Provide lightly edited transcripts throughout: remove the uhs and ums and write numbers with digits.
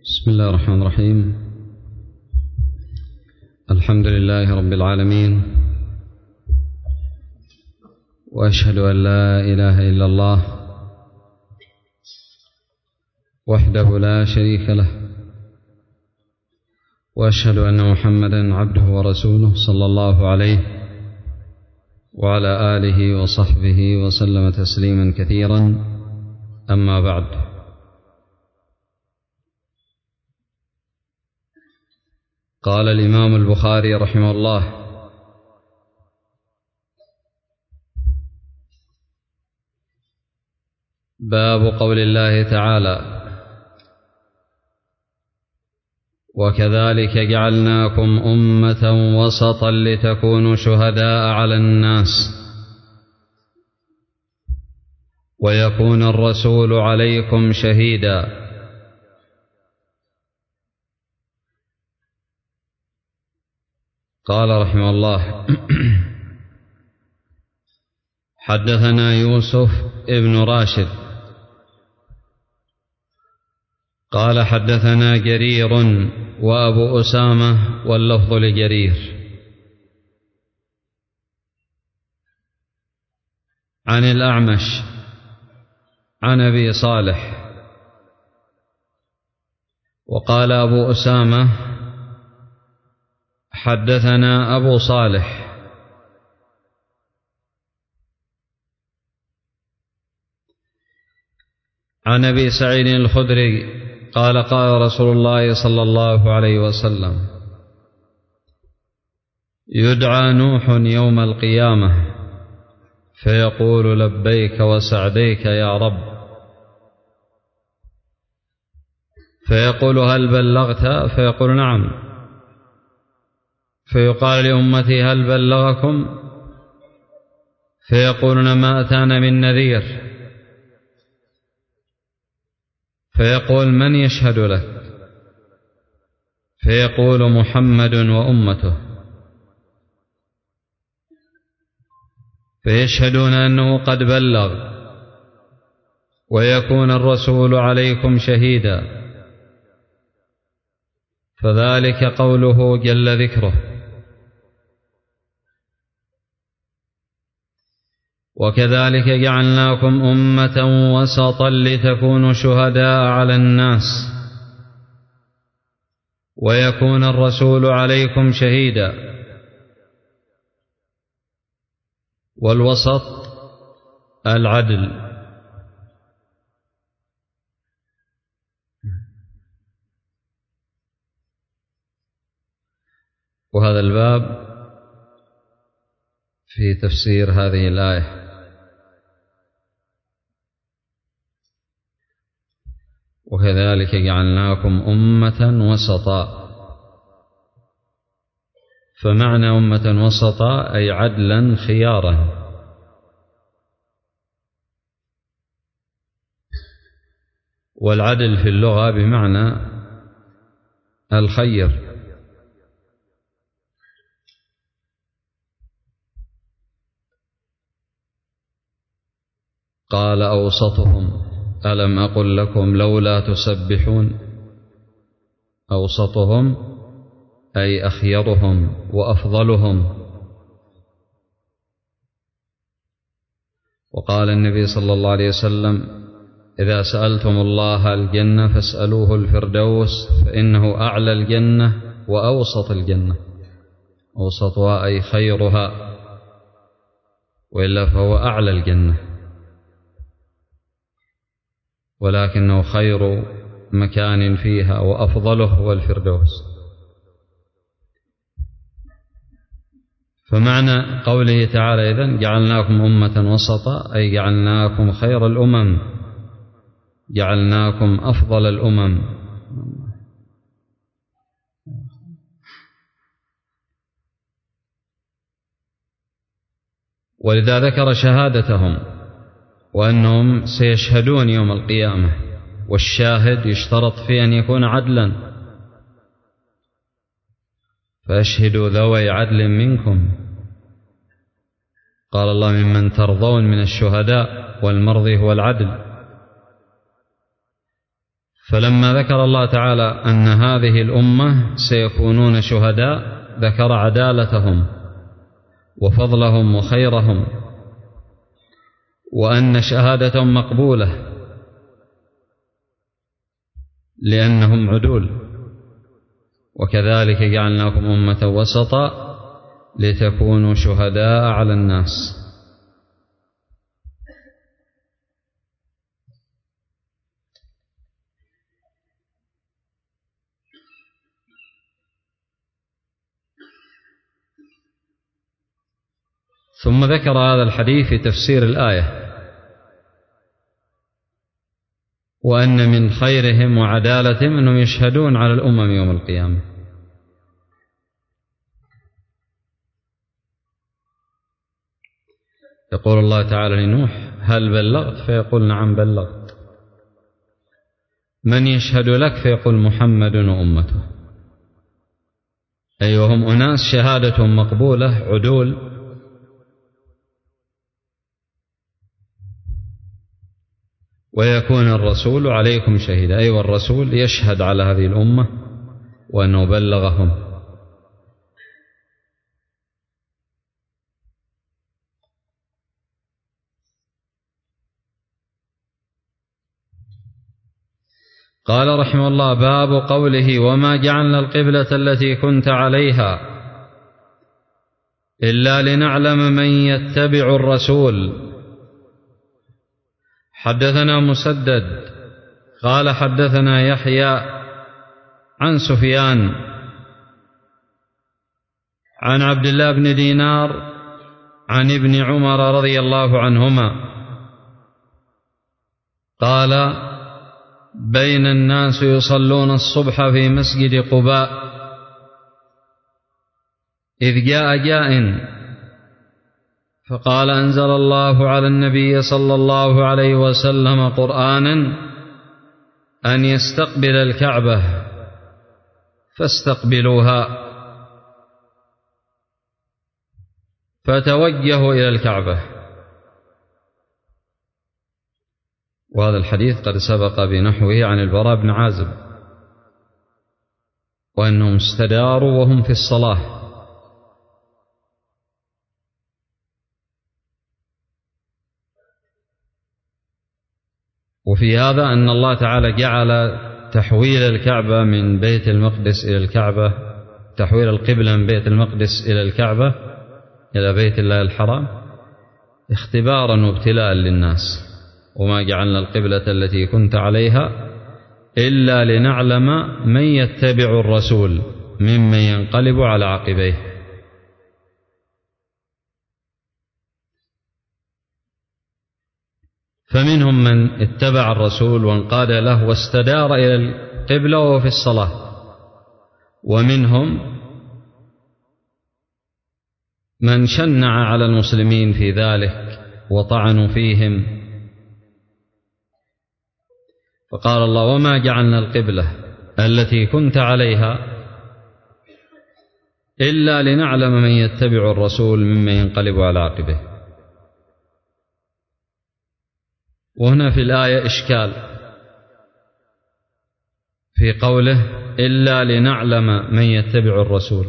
بسم الله الرحمن الرحيم. الحمد لله رب العالمين، وأشهد أن لا إله إلا الله وحده لا شريك له، وأشهد أن محمدا عبده ورسوله صلى الله عليه وعلى آله وصحبه وسلم تسليما كثيرا. أما بعد، قال الإمام البخاري رحمه الله: باب قول الله تعالى: وكذلك جعلناكم أمة وسطا لتكونوا شهداء على الناس ويكون الرسول عليكم شهيدا. قال رحمه الله: حدثنا يوسف ابن راشد قال حدثنا جرير وأبو أسامة واللفظ لجرير عن الأعمش عن أبي صالح. وقال أبو أسامة: حدثنا أبو صالح عن أبي سعيد الخدري قال: قال رسول الله صلى الله عليه وسلم: يدعى نوح يوم القيامة فيقول: لبيك وسعديك يا رب. فيقول: هل بلغت؟ فيقول: نعم. فيقال لأمتي: هل بلغكم؟ فيقولون: ما أتانا من نذير. فيقول: من يشهد لك؟ فيقول: محمد وأمته. فيشهدون أنه قد بلغ ويكون الرسول عليكم شهيدا. فذلك قوله جل ذكره: وكذلك جعلناكم أمة وسطا لتكونوا شهداء على الناس ويكون الرسول عليكم شهيدا. والوسط العدل. وهذا الباب في تفسير هذه الآية: وكذلك جعلناكم أمة وسطا. فمعنى أمة وسطا أي عدلا خيارا. والعدل في اللغة بمعنى الخير. قال: أوسطهم ألم أقل لكم لولا تسبحون. أوسطهم أي أخيرهم وأفضلهم. وقال النبي صلى الله عليه وسلم: إذا سألتم الله الجنة فاسألوه الفردوس فإنه أعلى الجنة وأوسط الجنة. أوسطها أي خيرها، وإلا فهو أعلى الجنة، ولكنه خير مكان فيها وأفضله هو الفردوس. فمعنى قوله تعالى: إذن جعلناكم أمة وسطا أي جعلناكم خير الأمم، جعلناكم أفضل الأمم. ولذا ذكر شهادتهم وأنهم سيشهدون يوم القيامة، والشاهد يشترط فيه أن يكون عدلا. فأشهدوا ذوي عدل منكم. قال الله: ممن ترضون من الشهداء، والمرضي هو العدل. فلما ذكر الله تعالى أن هذه الأمة سيكونون شهداء ذكر عدالتهم وفضلهم وخيرهم، وأن شهادتهم مقبولة لأنهم عدول. وكذلك جعلناكم أمة وسطا لتكونوا شهداء على الناس. ثم ذكر هذا الحديث في تفسير الآية، وأن من خيرهم وعدالتهم أنهم يشهدون على الأمم يوم القيامة. يقول الله تعالى لنوح: هل بلغت؟ فيقول: نعم بلغت. من يشهد لك؟ فيقول: محمد وأمته. أي وهم أناس شهادتهم مقبولة عدول، ويكون الرسول عليكم شهيدا، أي والرسول يشهد على هذه الأمة وأنه بلغهم. قال رحمه الله: باب قوله: وما جعلنا القبلة التي كنت عليها إلا لنعلم من يتبع الرسول. حدثنا مسدد قال حدثنا يحيى عن سفيان عن عبد الله بن دينار عن ابن عمر رضي الله عنهما قال: بين الناس يصلون الصبح في مسجد قباء إذ جاء جاء فقال: أنزل الله على النبي صلى الله عليه وسلم قرآنا أن يستقبل الكعبة فاستقبلوها، فتوجهوا إلى الكعبة. وهذا الحديث قد سبق بنحوه عن البراء بن عازب، وأنهم استداروا وهم في الصلاة. وفي هذا أن الله تعالى جعل تحويل الكعبة من بيت المقدس إلى الكعبة، تحويل القبلة من بيت المقدس إلى الكعبة إلى بيت الله الحرام اختبارا وابتلاء للناس. وما جعلنا القبلة التي كنت عليها إلا لنعلم من يتبع الرسول ممن ينقلب على عقبيه. فمنهم من اتبع الرسول وانقاد له واستدار إلى القبلة وهو في الصلاة، ومنهم من شنع على المسلمين في ذلك وطعنوا فيهم. فقال الله: وما جعلنا القبلة التي كنت عليها إلا لنعلم من يتبع الرسول ممن ينقلب على عقبه. وهنا في الآية إشكال في قوله: إلا لنعلم من يتبع الرسول.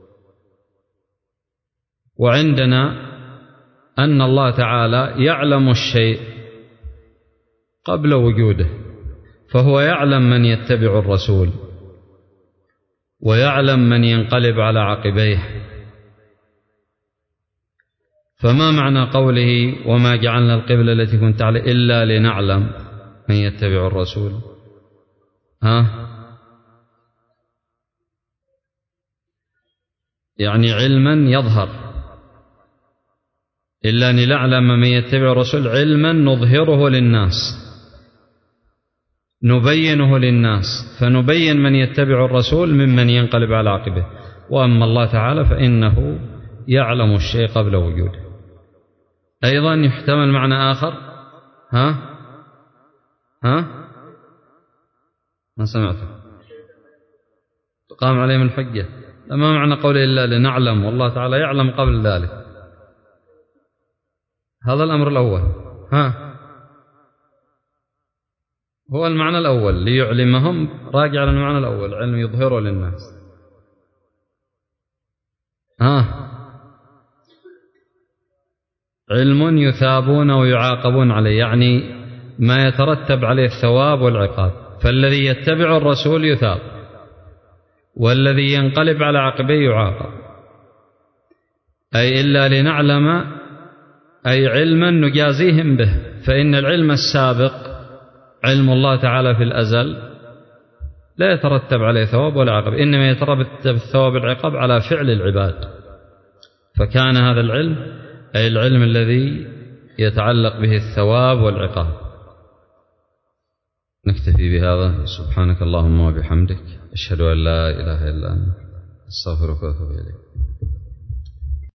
وعندنا أن الله تعالى يعلم الشيء قبل وجوده، فهو يعلم من يتبع الرسول ويعلم من ينقلب على عقبيه. فما معنى قوله: وما جعلنا القبلة التي كنت عليها إلا لنعلم من يتبع الرسول؟ يعني علما يظهر، إلا لنعلم من يتبع الرسول علما نظهره للناس، نبينه للناس، فنبين من يتبع الرسول ممن ينقلب على عقبه. وأما الله تعالى فإنه يعلم الشيء قبل وجوده. أيضا يحتمل معنى آخر. ما سمعته. تقام عليهم الحجة. ما معنى قوله إلا لنعلم والله تعالى يعلم قبل ذلك؟ هذا الأمر الأول. هو المعنى الأول ليعلمهم، راجع على المعنى الأول، علم يظهره للناس. علم يثابون ويعاقبون عليه، يعني ما يترتب عليه الثواب والعقاب. فالذي يتبع الرسول يثاب، والذي ينقلب على عقبيه يعاقب. أي إلا لنعلم، أي علما نجازيهم به. فإن العلم السابق علم الله تعالى في الأزل لا يترتب عليه ثواب ولا عقاب، إنما يترتب الثواب والعقاب على فعل العباد. فكان هذا العلم أي العلم الذي يتعلق به الثواب والعقاب. نكتفي بهذا. سبحانك اللهم وبحمدك، أشهد أن لا إله إلا أنت، أستغفرك وأتوب إليك.